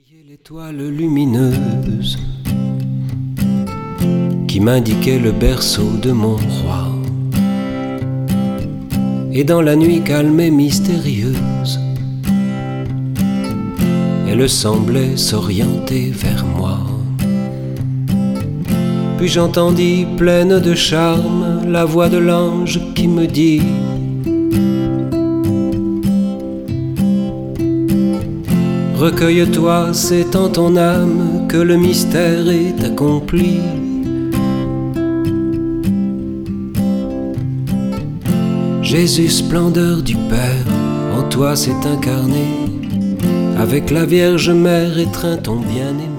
Brillait l'étoile lumineuse qui m'indiquait le berceau de mon roi. Et dans la nuit calme et mystérieuse, elle semblait s'orienter vers moi. Puis j'entendis, pleine de charme, la voix de l'ange qui me dit: recueille-toi, c'est en ton âme que le mystère est accompli. Jésus, splendeur du Père, en toi s'est incarné. Avec la Vierge Mère étreint ton bien-aimé.